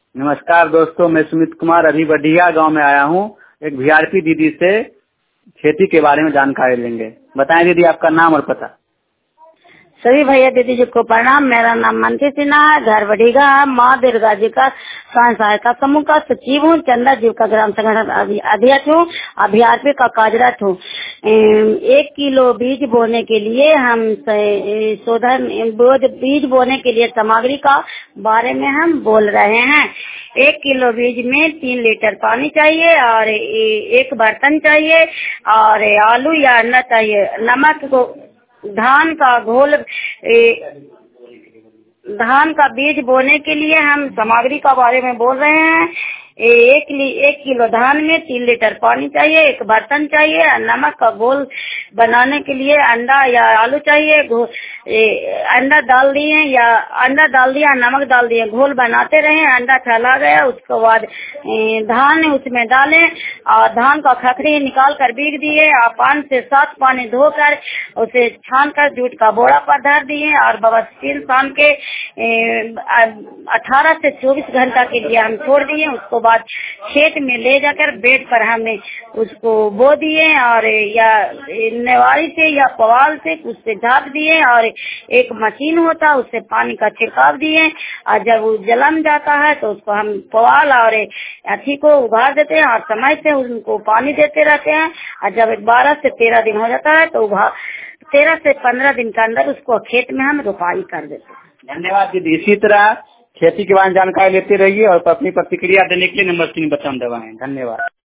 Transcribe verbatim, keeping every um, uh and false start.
नमस्कार दोस्तों, मैं सुमित कुमार अभी बढ़िया गांव में आया हूं। एक वीआरपी दीदी से खेती के बारे में जानकारी लेंगे। बताएं दीदी, आपका नाम और पता। सभी भैया दीदी जी को प्रणाम। मेरा नाम मंत्री सिन्हा है, घर बढ़ीगा है। माँ दुर्गा जी का स्वयं सहायता समूह का सचिव हूँ, चंदा जीव का ग्राम संगठन अध्यक्ष हूँ, अभियार्पी का कार्यरत हूँ। एक किलो बीज बोने के लिए हम शोधन बीज बोने के लिए सामग्री का बारे में हम बोल रहे हैं। एक किलो बीज में तीन लीटर पानी चाहिए और एक बर्तन चाहिए और आलू या अंडा चाहिए। नमक को धान का घोल ए, धान का बीज बोने के लिए हम सामग्री का बारे में बोल रहे हैं। एक एक किलो धान में तीन लीटर पानी चाहिए, एक बर्तन चाहिए, नमक का घोल बनाने के लिए अंडा या आलू चाहिए। अंडा डाल दिए या अंडा डाल दिया, नमक डाल दिए, घोल बनाते रहे। अंडा चला गया, उसके बाद धान उसमें डालें और धान का खखरी निकाल कर बीग दिए और पाँच से सात पानी धोकर उसे छान कर जूट का बोरा पर धर दिए और बवस्तीन शाम के अठारह से चौबीस घंटा के लिए हम छोड़ दिए। उसको बाद खेत में ले जाकर बेड पर हमने उसको बो दिए और या नेवारी से या पवाल से उससे ढाक दिए और एक मशीन होता उससे पानी का छिड़काव दिए और जब वो जलम जाता है तो उसको हम पवाल और अथी को उगाड़ देते हैं और समय से उनको पानी देते रहते हैं। और जब बारह से तेरह दिन हो जाता है तो तेरह से पंद्रह दिन के अंदर उसको खेत में हम रोपाई कर देते हैं। धन्यवाद दीदी। इसी तरह खेती के बारे में जानकारी लेते रहिए और अपनी प्रतिक्रिया देने के लिए नंबर तीन बटन दबाएं। धन्यवाद।